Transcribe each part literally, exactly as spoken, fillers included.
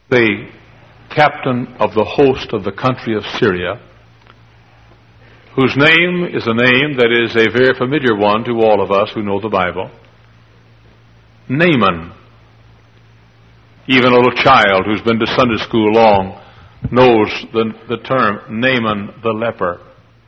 the captain of the host of the country of Syria, whose name is a name that is a very familiar one to all of us who know the Bible. Naaman. Even a little child who's been to Sunday school long knows the, the term Naaman the leper.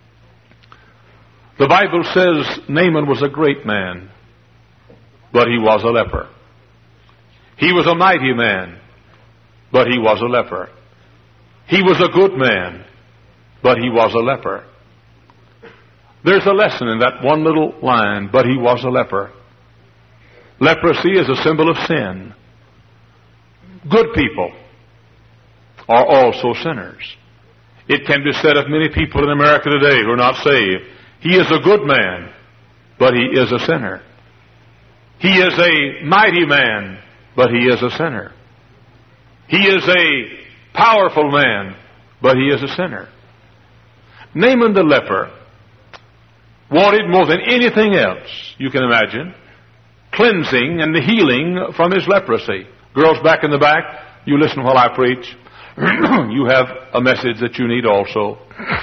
The Bible says Naaman was a great man, but he was a leper. He was a mighty man, but he was a leper. He was a good man, but he was a leper. There's a lesson in that one little line, but he was a leper. Leprosy is a symbol of sin. Good people are also sinners. It can be said of many people in America today who are not saved, he is a good man, but he is a sinner. He is a mighty man, but he is a sinner. He is a powerful man, but he is a sinner. Naaman the leper wanted more than anything else you can imagine cleansing and the healing from his leprosy. Girls back in the back, you listen while I preach. You have a message that you need also.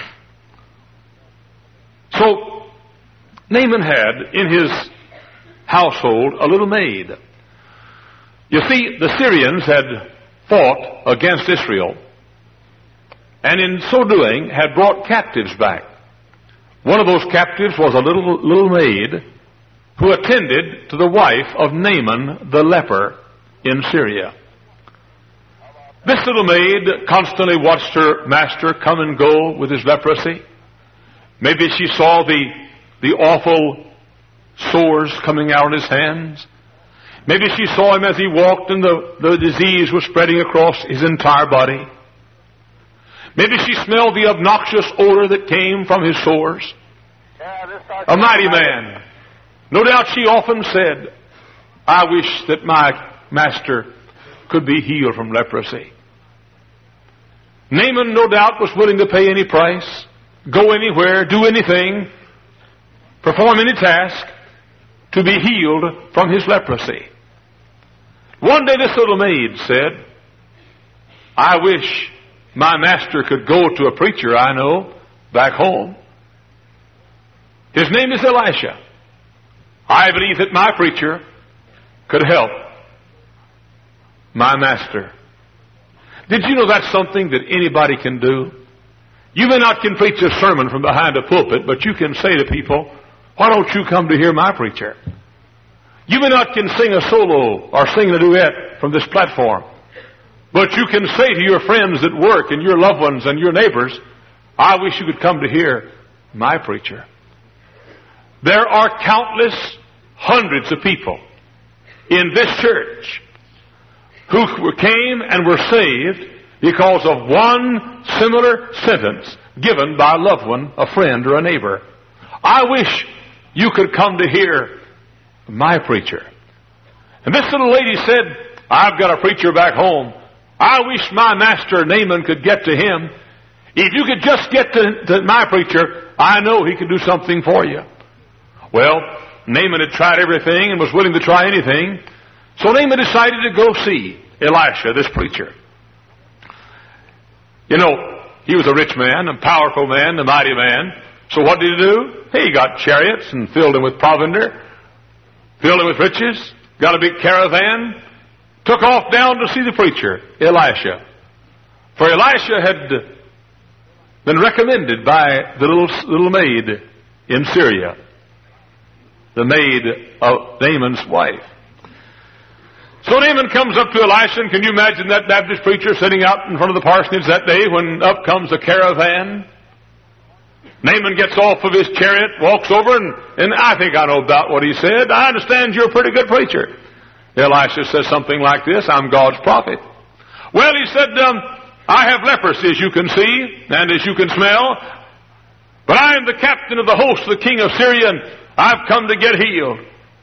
So, Naaman had in his household a little maid. You see, the Syrians had fought against Israel, and in so doing had brought captives back. One of those captives was a little, little maid who attended to the wife of Naaman the leper in Syria. This little maid constantly watched her master come and go with his leprosy. Maybe she saw the, the awful sores coming out on his hands. Maybe she saw him as he walked and the, the disease was spreading across his entire body. Maybe she smelled the obnoxious odor that came from his sores. A mighty man. No doubt she often said, I wish that my master could be healed from leprosy. Naaman, no doubt, was willing to pay any price, go anywhere, do anything, perform any task to be healed from his leprosy. One day this little maid said, I wish my master could go to a preacher I know back home. His name is Elisha. I believe that my preacher could help my master. Did you know that's something that anybody can do? You may not can preach a sermon from behind a pulpit, but you can say to people, why don't you come to hear my preacher? You may not can sing a solo or sing a duet from this platform, but you can say to your friends at work and your loved ones and your neighbors, I wish you could come to hear my preacher. There are countless hundreds of people in this church who came and were saved because of one similar sentence given by a loved one, a friend, or a neighbor. I wish you could come to hear my preacher. And this little lady said, I've got a preacher back home. I wish my master Naaman could get to him. If you could just get to, to my preacher, I know he could do something for you. Well, Naaman had tried everything and was willing to try anything. So Naaman decided to go see Elisha, this preacher. You know, he was a rich man, a powerful man, a mighty man. So what did he do? He got chariots and filled them with provender, filled them with riches, got a big caravan, took off down to see the preacher, Elisha. For Elisha had been recommended by the little, little maid in Syria, the maid of Naaman's wife. So Naaman comes up to Elisha, and can you imagine that Baptist preacher sitting out in front of the parsonage that day when up comes a caravan? Naaman gets off of his chariot, walks over, and, and I think I know about what he said. I understand you're a pretty good preacher. Elisha says something like this, I'm God's prophet. Well, he said, um, I have leprosy, as you can see, and as you can smell, but I am the captain of the host of the king of Syria, and I've come to get healed.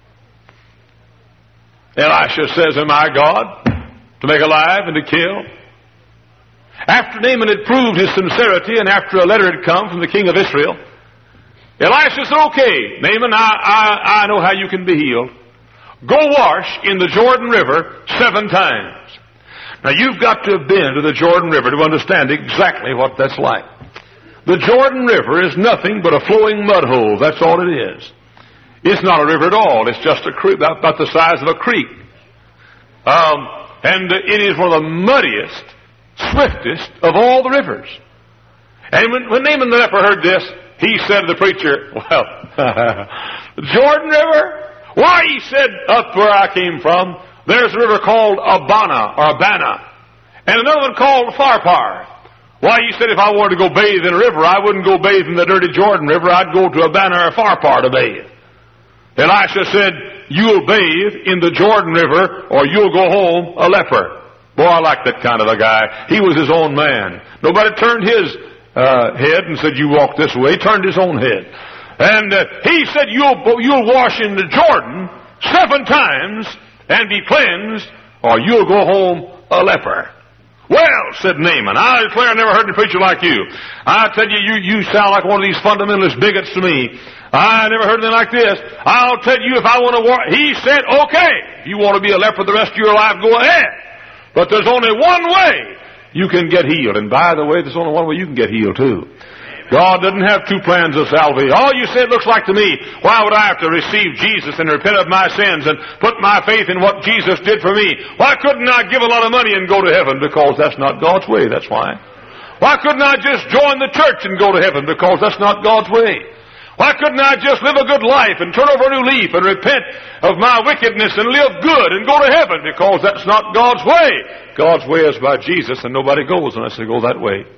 Elisha says, am I God to make alive and to kill? After Naaman had proved his sincerity and after a letter had come from the king of Israel, Elisha said, okay, Naaman, I, I, I know how you can be healed. Go wash in the Jordan River seven times. Now, you've got to have been to the Jordan River to understand exactly what that's like. The Jordan River is nothing but a flowing mud hole. That's all it is. It's not a river at all. It's just a creek, about, about the size of a creek. Um, and it is one of the muddiest, swiftest of all the rivers. And when, when Naaman the leper heard this, he said to the preacher, well, Jordan River? Why, he said, up where I came from, there's a river called Abana, or Abana, and another one called Pharpar. Why, he said, if I wanted to go bathe in a river, I wouldn't go bathe in the dirty Jordan River. I'd go to Abana or Pharpar to bathe. Elisha said, you'll bathe in the Jordan River, or you'll go home a leper. Boy, I like that kind of a guy. He was his own man. Nobody turned his uh, head and said, you walk this way. He turned his own head. And uh, he said, you'll, you'll wash in the Jordan seven times and be cleansed, or you'll go home a leper. Well, said Naaman, I declare I never heard a preacher like you. I tell you, you, you sound like one of these fundamentalist bigots to me. I never heard anything like this. I'll tell you if I want to walk. He said, okay, if you want to be a leper the rest of your life, go ahead. But there's only one way you can get healed. And by the way, there's only one way you can get healed too. God doesn't have two plans of salvation. All you say it looks like to me, why would I have to receive Jesus and repent of my sins and put my faith in what Jesus did for me? Why couldn't I give a lot of money and go to heaven? Because that's not God's way, that's why. Why couldn't I just join the church and go to heaven? Because that's not God's way. Why couldn't I just live a good life and turn over a new leaf and repent of my wickedness and live good and go to heaven? Because that's not God's way. God's way is by Jesus, and nobody goes unless they go that way.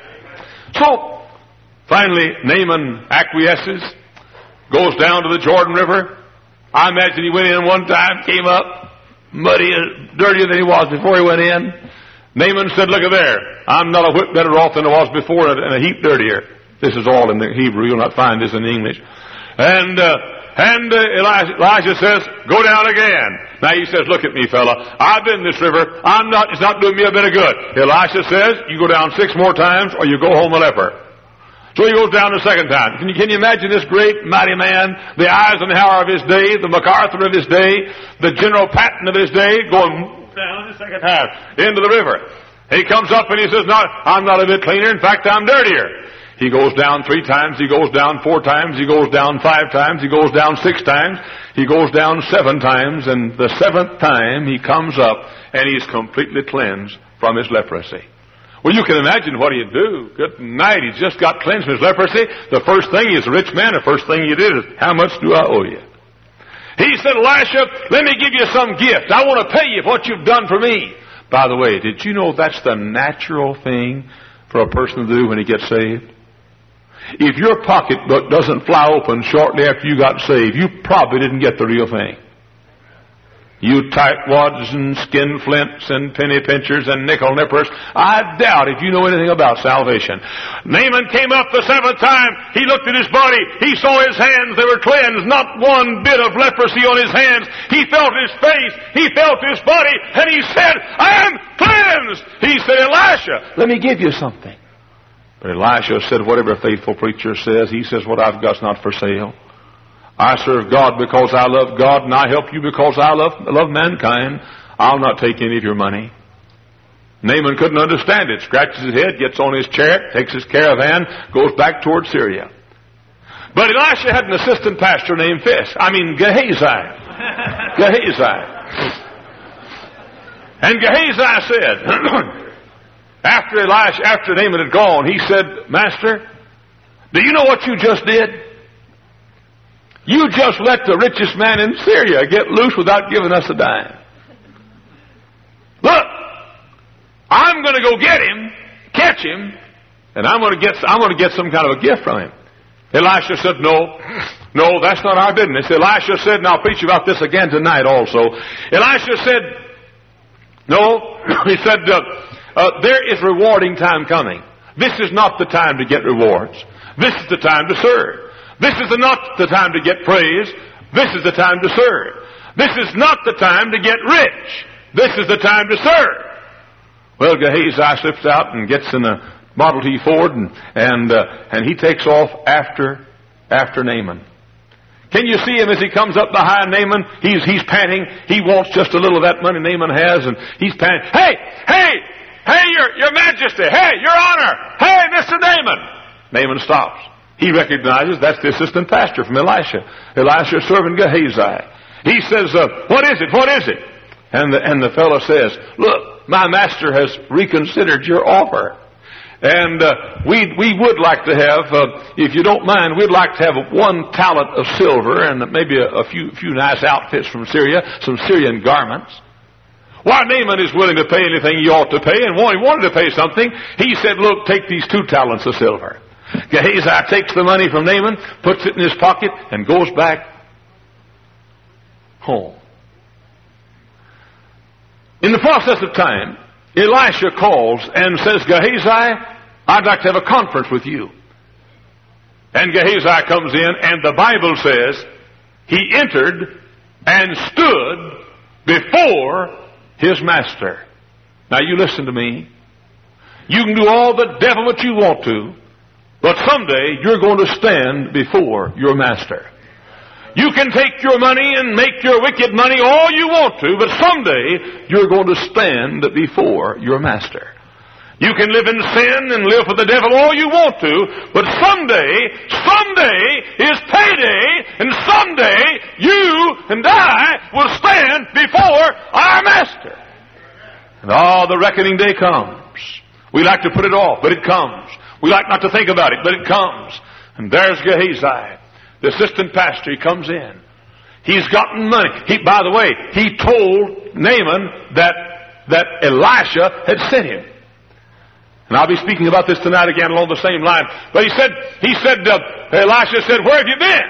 So, finally, Naaman acquiesces, goes down to the Jordan River. I imagine he went in one time, came up, muddy and dirtier than he was before he went in. Naaman said, look at there, I'm not a whit better off than I was before and a heap dirtier. This is all in the Hebrew. You'll not find this in the English. And uh, and uh, Elijah, Elijah says, go down again. Now he says, look at me, fella. I've been in this river. I'm not. It's not doing me a bit of good. Elisha says, you go down six more times or you go home a leper. So he goes down the second time. Can you, can you imagine this great, mighty man, the Eisenhower of his day, the MacArthur of his day, the General Patton of his day, going down the second time into the river. He comes up and he says, no, I'm not a bit cleaner. In fact, I'm dirtier. He goes down three times, he goes down four times, he goes down five times, he goes down six times, he goes down seven times, and the seventh time he comes up and he's completely cleansed from his leprosy. Well, you can imagine what he'd do. Good night, he's just got cleansed from his leprosy. The first thing, he's a rich man, the first thing he did is, how much do I owe you? He said, Elisha, let me give you some gift. I want to pay you for what you've done for me. By the way, did you know that's the natural thing for a person to do when he gets saved? If your pocketbook doesn't fly open shortly after you got saved, you probably didn't get the real thing. You tightwads and skin flints and penny pinchers and nickel nippers, I doubt if you know anything about salvation. Naaman came up the seventh time. He looked at his body. He saw his hands. They were cleansed. Not one bit of leprosy on his hands. He felt his face. He felt his body. And he said, I am cleansed. He said, Elisha, let me give you something. But Elisha said, whatever a faithful preacher says, he says, what I've got's not for sale. I serve God because I love God, and I help you because I love, love mankind. I'll not take any of your money. Naaman couldn't understand it. Scratches his head, gets on his chariot, takes his caravan, goes back toward Syria. But Elisha had an assistant pastor named Fish. I mean, Gehazi. Gehazi. And Gehazi said, After Elisha, after Naaman had gone, he said, Master, do you know what you just did? You just let the richest man in Syria get loose without giving us a dime. Look, I'm going to go get him, catch him, and I'm going to get, I'm going to get some kind of a gift from him. Elisha said, no, no, that's not our business. Elisha said, and I'll preach about this again tonight also. Elisha said, no, he said, uh, Uh, there is rewarding time coming. This is not the time to get rewards. This is the time to serve. This is not the time to get praise. This is the time to serve. This is not the time to get rich. This is the time to serve. Well, Gehazi slips out and gets in a Model T Ford and and, uh, and he takes off after after Naaman. Can you see him as he comes up behind Naaman? He's, he's panting. He wants just a little of that money Naaman has, and he's panting. Hey, hey, hey, your, your majesty. Hey, your honor. Hey, Mister Naaman. Naaman stops. He recognizes that's the assistant pastor from Elisha. Elisha's servant Gehazi. He says, uh, what is it? What is it? And the, and the fellow says, look, my master has reconsidered your offer. And uh, we we would like to have, uh, if you don't mind, we'd like to have one talent of silver and maybe a, a few few nice outfits from Syria, some Syrian garments. Why, Naaman is willing to pay anything he ought to pay, and when he wanted to pay something, he said, look, take these two talents of silver. Gehazi takes the money from Naaman, puts it in his pocket, and goes back home. In the process of time, Elisha calls and says, Gehazi, I'd like to have a conference with you. And Gehazi comes in, and the Bible says he entered and stood before his master. Now you listen to me. You can do all the devil what you want to, but someday you're going to stand before your master. You can take your money and make your wicked money all you want to, but someday you're going to stand before your master. You can live in sin and live for the devil all you want to, but someday, someday is payday, and someday you and I will stand before our master. And all the reckoning day comes. We like to put it off, but it comes. We like not to think about it, but it comes. And there's Gehazi, the assistant pastor. He comes in. He's gotten money. He, by the way, he told Naaman that, that Elisha had sent him. And I'll be speaking about this tonight again along the same line. But he said, he said, uh, Elisha said, where have you been?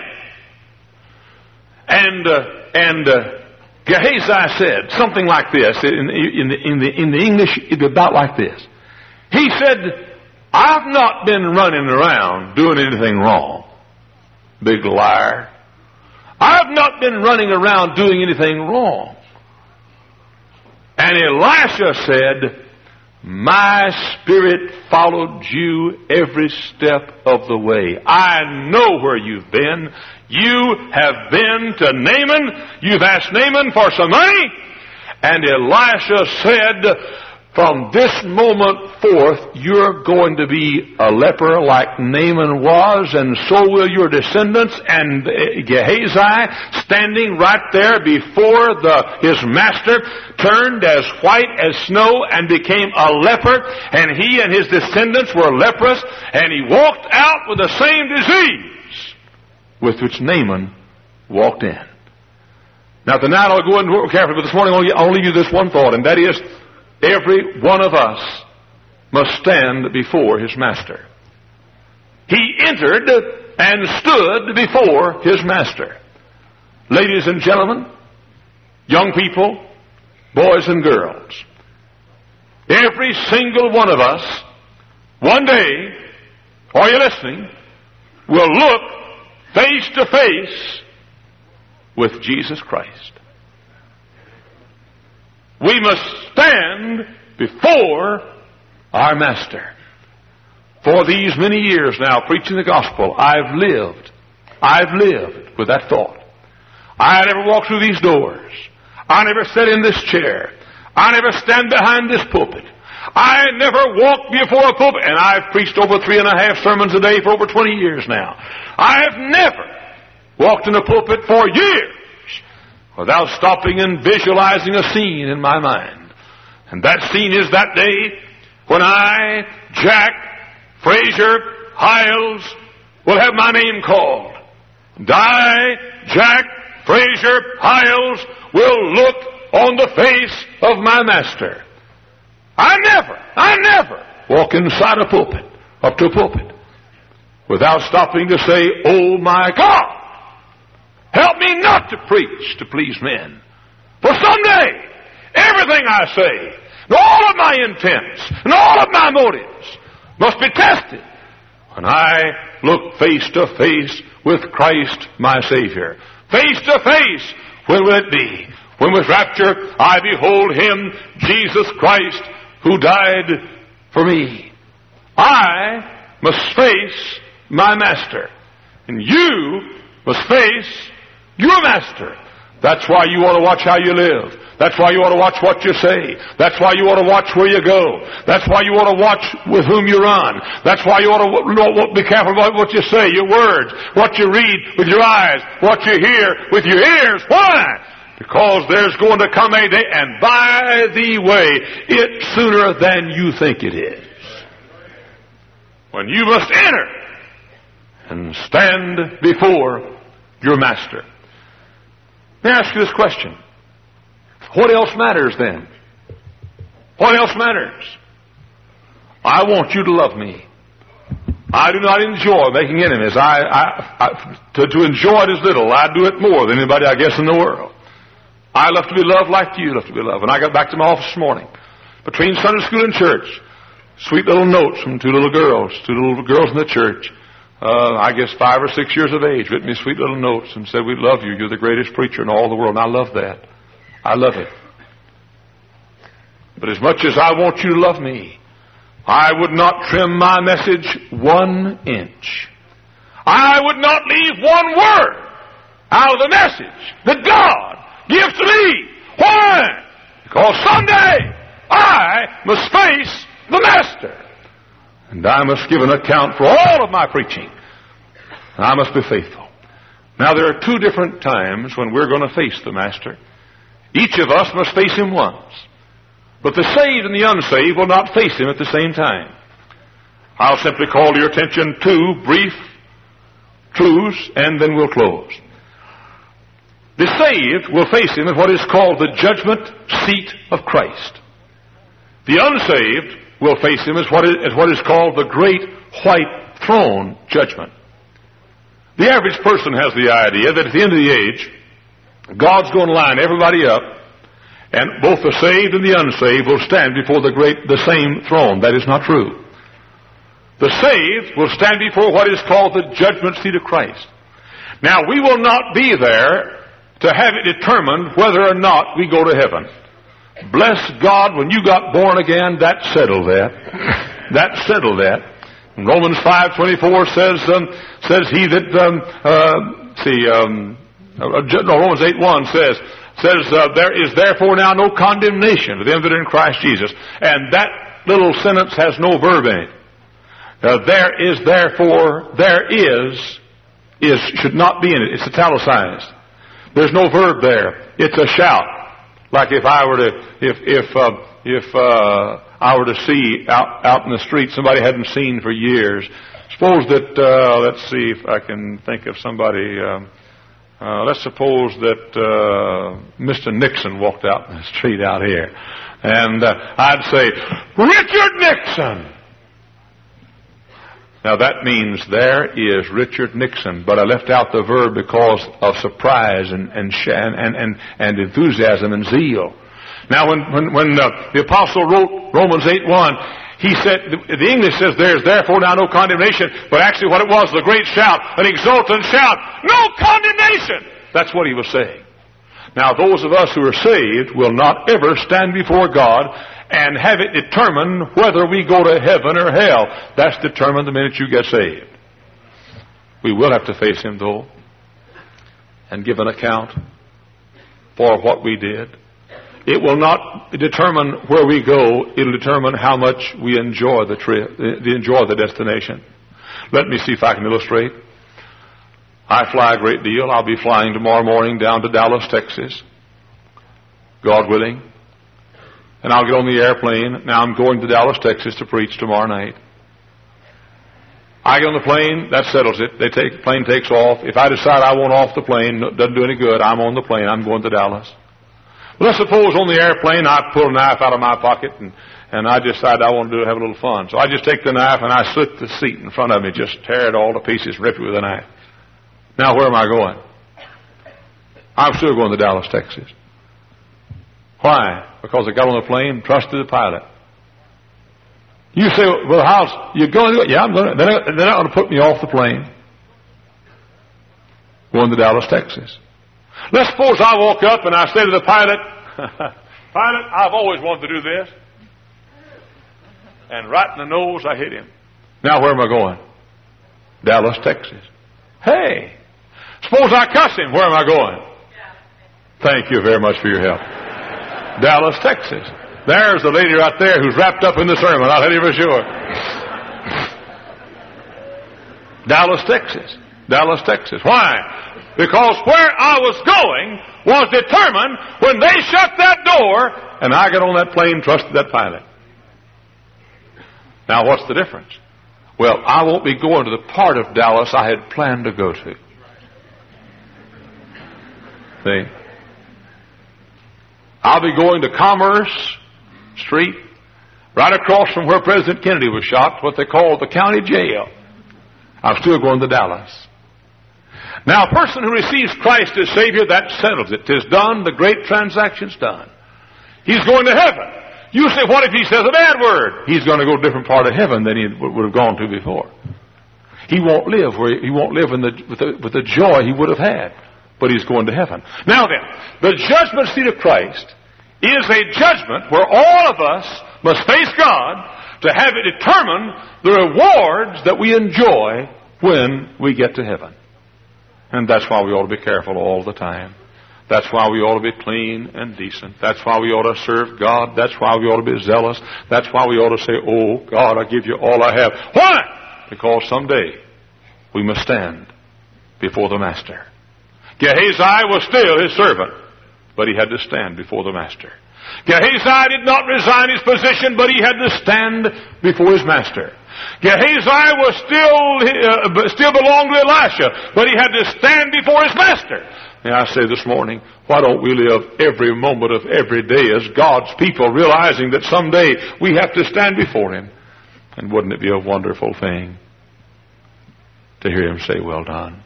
And, uh, and, uh, Gehazi said something like this. In, in, the, in, the, in the English, it's about like this. He said, I've not been running around doing anything wrong. Big liar. I've not been running around doing anything wrong. And Elisha said, my spirit followed you every step of the way. I know where you've been. You have been to Naaman. You've asked Naaman for some money. And Elisha said, from this moment forth, you're going to be a leper like Naaman was, and so will your descendants. And Gehazi, standing right there before the, his master, turned as white as snow and became a leper, and he and his descendants were leprous, and he walked out with the same disease with which Naaman walked in. Now tonight I'll go into it carefully, but this morning I'll only give you this one thought, and that is, every one of us must stand before his master. He entered and stood before his master. Ladies and gentlemen, young people, boys and girls, every single one of us, one day, are you listening, will look face to face with Jesus Christ. We must stand before our Master. For these many years now, preaching the gospel, I've lived, I've lived with that thought. I never walked through these doors. I never sat in this chair. I never stand behind this pulpit. I never walked before a pulpit, and I've preached over three and a half sermons a day for over twenty years now. I have never walked in a pulpit for years without stopping and visualizing a scene in my mind. And that scene is that day when I, Jack Frazier Hiles, will have my name called. And I, Jack Frazier Hiles, will look on the face of my Master. I never, I never walk inside a pulpit, up to a pulpit, without stopping to say, oh my God, help me not to preach to please men. For someday, everything I say, and all of my intents, and all of my motives, must be tested when I look face to face with Christ my Savior. Face to face, when will it be? When with rapture I behold Him, Jesus Christ, who died for me. I must face my Master. And you must face Your master. That's why you ought to watch how you live. That's why you ought to watch what you say. That's why you ought to watch where you go. That's why you ought to watch with whom you run. That's why you ought to be careful about what you say, your words, what you read with your eyes, what you hear with your ears. Why? Because there's going to come a day, and by the way, it's sooner than you think it is, when you must enter and stand before your master. Let me ask you this question. What else matters then? What else matters? I want you to love me. I do not enjoy making enemies. I, I, I to, to enjoy it is little. I do it more than anybody, I guess, in the world. I love to be loved like you love to be loved. When I got back to my office this morning, between Sunday school and church, sweet little notes from two little girls, two little girls in the church, uh, I guess five or six years of age, written me sweet little notes and said, "We love you. You're the greatest preacher in all the world." And I love that. I love it. But as much as I want you to love me, I would not trim my message one inch. I would not leave one word out of the message that God gives to me. Why? Because someday I must face the Master. And I must give an account for all of my preaching. And I must be faithful. Now there are two different times when we're going to face the Master. Each of us must face Him once. But the saved and the unsaved will not face Him at the same time. I'll simply call your attention to brief truths, and then we'll close. The saved will face Him at what is called the judgment seat of Christ. The unsaved will face Him as what is, as what is called the great white throne judgment. The average person has the idea that at the end of the age, God's going to line everybody up, and both the saved and the unsaved will stand before the great, the same throne. That is not true. The saved will stand before what is called the judgment seat of Christ. Now, we will not be there to have it determined whether or not we go to heaven. Bless God, when you got born again, that settled that. That settled that. Romans five twenty-four says, um, says he that, um, uh, see, um, no, Romans eight one says, says, uh, there is therefore now no condemnation to them that are in Christ Jesus. And that little sentence has no verb in it. Uh, there is therefore, there is, is, should not be in it. It's italicized. There's no verb there. It's a shout. Like if I were to, if, if, uh, if, uh, I were to see out, out in the street somebody I hadn't seen for years. Suppose that, uh, let's see if I can think of somebody, um, uh, let's suppose that, uh, Mister Nixon walked out in the street out here. And, uh, I'd say, "Richard Nixon!" Now that means there is Richard Nixon, but I left out the verb because of surprise and and and and, and enthusiasm and zeal. Now when when, when uh, the apostle wrote Romans eight one, he said, the, the English says there is therefore now no condemnation, but actually what it was, the great shout, an exultant shout, no condemnation. That's what he was saying. Now those of us who are saved will not ever stand before God and have it determined whether we go to heaven or hell. That's determined the minute you get saved. We will have to face Him, though, and give an account for what we did. It will not determine where we go. It'll determine how much we enjoy the trip, the enjoy the destination. Let me see if I can illustrate. I fly a great deal. I'll be flying tomorrow morning down to Dallas, Texas, God willing. And I'll get on the airplane. Now I'm going to Dallas, Texas to preach tomorrow night. I get on the plane, that settles it. They take, the plane takes off. If I decide I want off the plane, it doesn't do any good. I'm on the plane. I'm going to Dallas. Well, let's suppose on the airplane I pull a knife out of my pocket and, and I decide I want to do, have a little fun. So I just take the knife and I slit the seat in front of me, just tear it all to pieces, rip it with a knife. Now where am I going? I'm still going to Dallas, Texas. Why? Because I got on the plane and trusted the pilot. You say, "Well, how's you going to do it?" Yeah, I'm going to. They're not, they're not going to put me off the plane. Going to Dallas, Texas. Let's suppose I walk up and I say to the pilot, "Pilot, I've always wanted to do this." And right in the nose, I hit him. Now where am I going? Dallas, Texas. Hey, Suppose I cuss him. Where am I going? Thank you very much for your help. Dallas, Texas. There's the lady right there who's wrapped up in the sermon. I'll tell you for sure. Dallas, Texas. Dallas, Texas. Why? Because where I was going was determined when they shut that door and I got on that plane, trusted that pilot. Now, what's the difference? Well, I won't be going to the part of Dallas I had planned to go to. See? I'll be going to Commerce Street, right across from where President Kennedy was shot, what they call the county jail. I'm still going to Dallas. Now, a person who receives Christ as Savior, that settles it. 'Tis done. The great transaction's done. He's going to heaven. You say, what if he says a bad word? He's going to go to a different part of heaven than he would have gone to before. He won't live where he won't live in the, with, the, with the joy he would have had. But he's going to heaven. Now then, the judgment seat of Christ is a judgment where all of us must face God to have it determine the rewards that we enjoy when we get to heaven. And that's why we ought to be careful all the time. That's why we ought to be clean and decent. That's why we ought to serve God. That's why we ought to be zealous. That's why we ought to say, oh, God, I give you all I have. Why? Because someday we must stand before the Master. Gehazi was still his servant, but he had to stand before the Master. Gehazi did not resign his position, but he had to stand before his Master. Gehazi was still uh, still belonged to Elisha, but he had to stand before his Master. And I say this morning, why don't we live every moment of every day as God's people, realizing that someday we have to stand before Him? And wouldn't it be a wonderful thing to hear Him say, well done?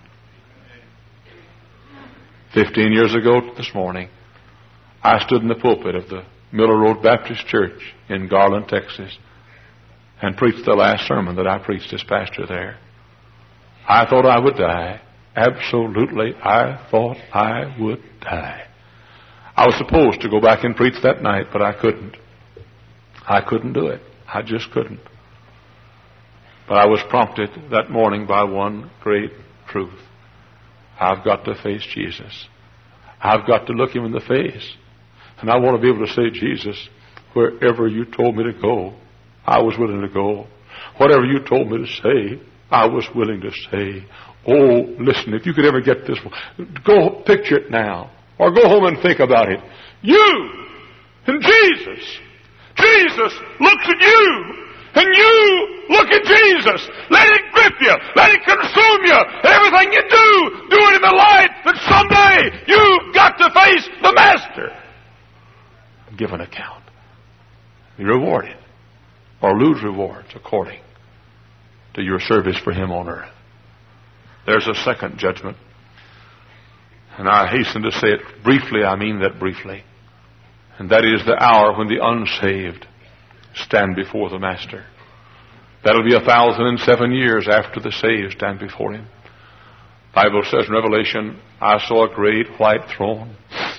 Fifteen years ago this morning, I stood in the pulpit of the Miller Road Baptist Church in Garland, Texas, and preached the last sermon that I preached as pastor there. I thought I would die. Absolutely, I thought I would die. I was supposed to go back and preach that night, but I couldn't. I couldn't do it. I just couldn't. But I was prompted that morning by one great truth. I've got to face Jesus. I've got to look Him in the face. And I want to be able to say, Jesus, wherever you told me to go, I was willing to go. Whatever you told me to say, I was willing to say. Oh, listen, if you could ever get this, go picture it now. Or go home and think about it. You and Jesus. Jesus looks at you. And you look at Jesus. Let it grip you. Let it consume you. Everything you do, do it in the light that someday you've got to face the Master and give an account. Be rewarded or lose rewards according to your service for Him on earth. There's a second judgment. And I hasten to say it briefly. I mean that briefly. And that is the hour when the unsaved stand before the Master. That'll be a thousand and seven years after the saved stand before Him. The Bible says in Revelation, I saw a great white throne.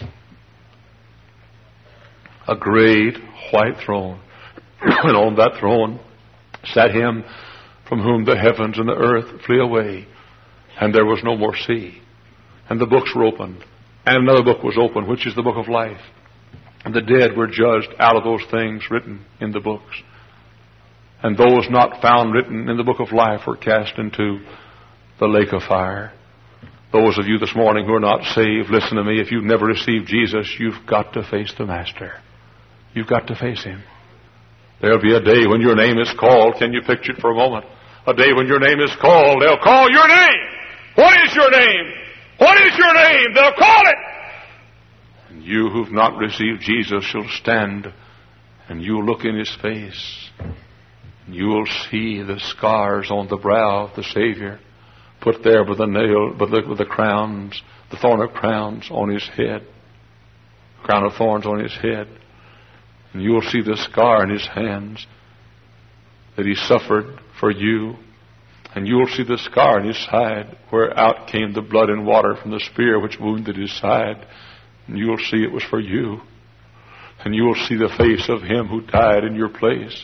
A great white throne. And on that throne sat Him from whom the heavens and the earth flee away. And there was no more sea. And the books were opened. And another book was opened, which is the book of life. And the dead were judged out of those things written in the books. And those not found written in the book of life were cast into the lake of fire. Those of you this morning who are not saved, listen to me. If you've never received Jesus, you've got to face the Master. You've got to face Him. There'll be a day when your name is called. Can you picture it for a moment? A day when your name is called. They'll call your name. What is your name? What is your name? They'll call it. And you who've not received Jesus shall stand and you'll look in His face. And you'll see the scars on the brow of the Savior put there with the nail, with the, with the crowns, the thorn of crowns on His head. Crown of thorns on His head. And you'll see the scar in His hands that He suffered for you. And you'll see the scar in His side where out came the blood and water from the spear which wounded His side. And you'll see it was for you. And you'll see the face of Him who died in your place.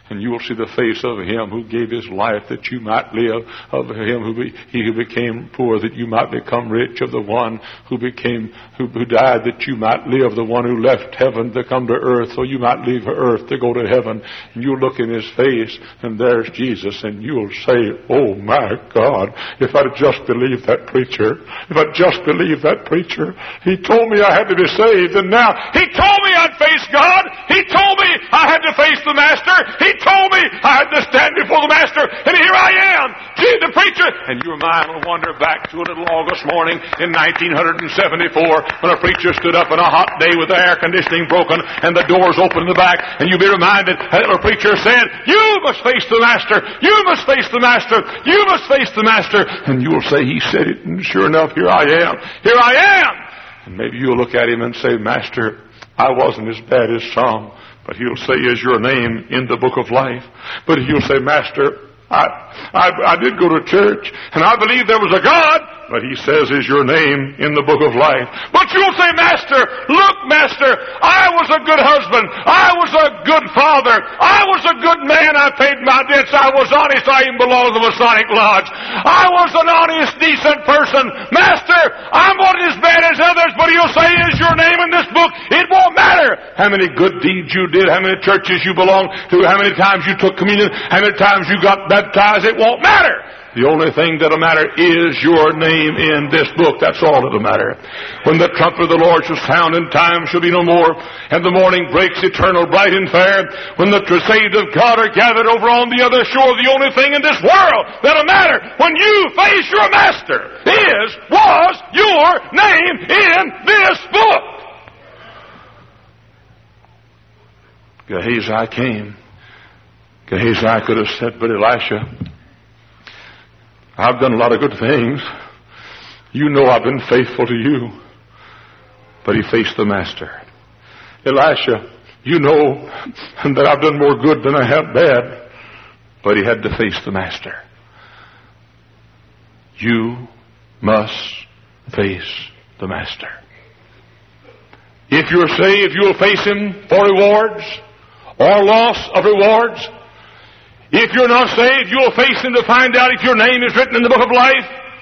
And you will see the face of him who gave his life that you might live, of him who be, he who became poor that you might become rich, of the one who became who, who died that you might live, the one who left heaven to come to earth so you might leave earth to go to heaven. And you'll look in his face and there's Jesus, and you'll say, oh my God, if I'd just believed that preacher, if I'd just believed that preacher, he told me I had to be saved, and now he told me I'd face God, he told me I had to face the Master, he told me I had to stand before the Master, and here I am, gee, the preacher. And your mind will wander back to a little August morning in nineteen seventy-four when a preacher stood up on a hot day with the air conditioning broken and the doors open in the back, and you'll be reminded that a preacher said, you must face the Master, you must face the Master, you must face the Master. And you'll say, he said it, and sure enough, here I am, here I am. And maybe you'll look at him and say, Master, I wasn't as bad as some. But he'll say, is your name in the book of life? But he'll say, Master, I, I, I did go to church, and I believe there was a God. But he says, is your name in the book of life? But you'll say, Master, look, Master, I was a good husband. I was a good father. I was a good man. I paid my debts. I was honest. I even belonged to the Masonic Lodge. I was an honest, decent person. Master, I'm not as bad as others, but he'll say, is your name in this book? It won't matter how many good deeds you did, how many churches you belonged to, how many times you took communion, how many times you got baptized. It won't matter. The only thing that'll matter is your name in this book. That's all that'll matter. When the trumpet of the Lord shall sound, and time shall be no more, and the morning breaks eternal, bright and fair, when the saved of God are gathered over on the other shore, the only thing in this world that'll matter when you face your Master is, was your name in this book. Gehazi came. Gehazi could have said, but Elisha, I've done a lot of good things. You know I've been faithful to you. But he faced the Master. Elisha, you know that I've done more good than I have bad. But he had to face the Master. You must face the Master. If you're saved, you'll face him for rewards or loss of rewards. If you're not saved, you'll face him to find out if your name is written in the book of life,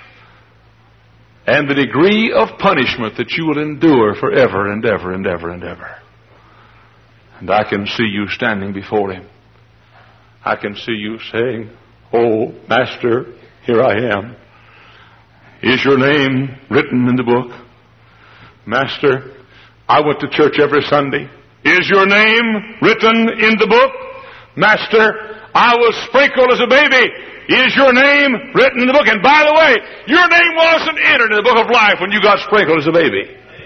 and the degree of punishment that you will endure forever and ever and ever and ever. And I can see you standing before him. I can see you saying, oh, Master, here I am. Is your name written in the book? Master, I went to church every Sunday. Is your name written in the book? Master, I was sprinkled as a baby. Is your name written in the book? And by the way, your name wasn't entered in the book of life when you got sprinkled as a baby.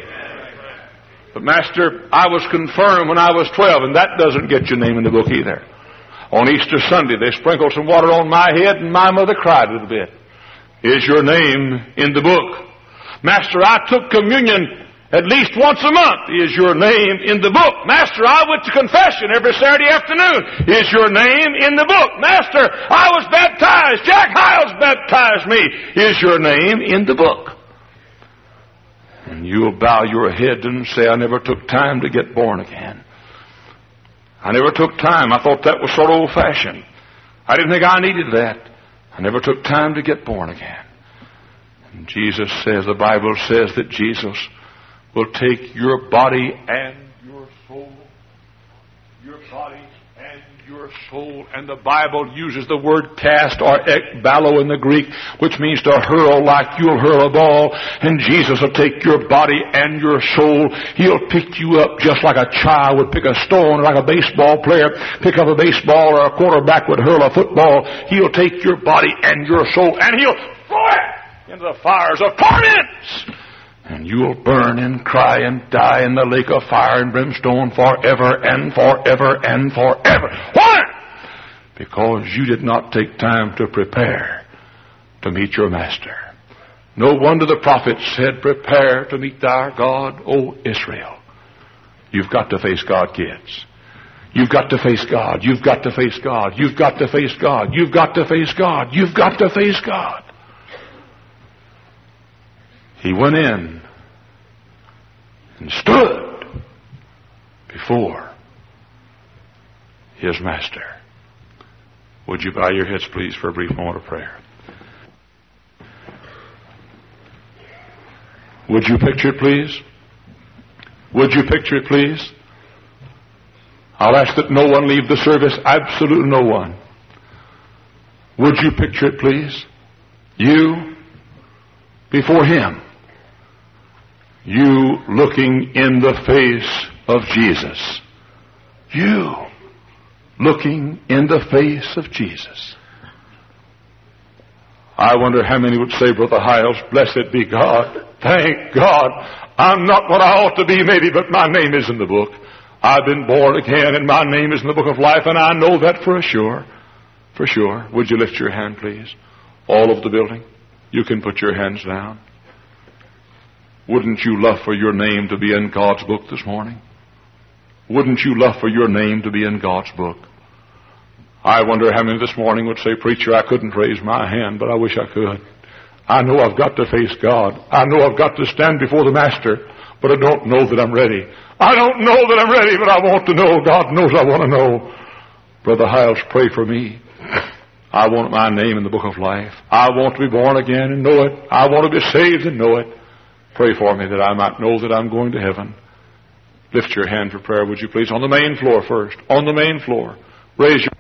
But Master, I was confirmed when I was twelve, and that doesn't get your name in the book either. On Easter Sunday, they sprinkled some water on my head, and my mother cried a little bit. Is your name in the book? Master, I took communion at least once a month. Is your name in the book? Master, I went to confession every Saturday afternoon. Is your name in the book? Master, I was baptized. Jack Hiles baptized me. Is your name in the book? And you'll bow your head and say, I never took time to get born again. I never took time. I thought that was sort of old-fashioned. I didn't think I needed that. I never took time to get born again. And Jesus says, the Bible says that Jesus will take your body and your soul, your body and your soul, and the Bible uses the word cast or ekbalo in the Greek, which means to hurl like you'll hurl a ball, and Jesus will take your body and your soul. He'll pick you up just like a child would pick a stone, like a baseball player pick up a baseball, or a quarterback would hurl a football. He'll take your body and your soul, and he'll throw it into the fires of torments. And you'll burn and cry and die in the lake of fire and brimstone forever and forever and forever. Why? Because you did not take time to prepare to meet your Master. No wonder the prophet said, prepare to meet thy God, O Israel. You've got to face God, kids. You've got to face God. You've got to face God. You've got to face God. You've got to face God. You've got to face God. He went in and stood before his Master. Would you bow your heads, please, for a brief moment of prayer? Would you picture it, please? Would you picture it, please? I'll ask that no one leave the service, absolutely no one. Would you picture it, please? You before Him. You looking in the face of Jesus. You looking in the face of Jesus. I wonder how many would say, Brother Hiles, blessed be God. Thank God. I'm not what I ought to be maybe, but my name is in the book. I've been born again and my name is in the book of life, and I know that for sure. For sure. Would you lift your hand, please? All over the building. You can put your hands down. Wouldn't you love for your name to be in God's book this morning? Wouldn't you love for your name to be in God's book? I wonder how many this morning would say, Preacher, I couldn't raise my hand, but I wish I could. I know I've got to face God. I know I've got to stand before the Master, but I don't know that I'm ready. I don't know that I'm ready, but I want to know. God knows I want to know. Brother Hiles, pray for me. I want my name in the book of life. I want to be born again and know it. I want to be saved and know it. Pray for me that I might know that I'm going to heaven. Lift your hand for prayer, would you please? On the main floor first. On the main floor. Raise your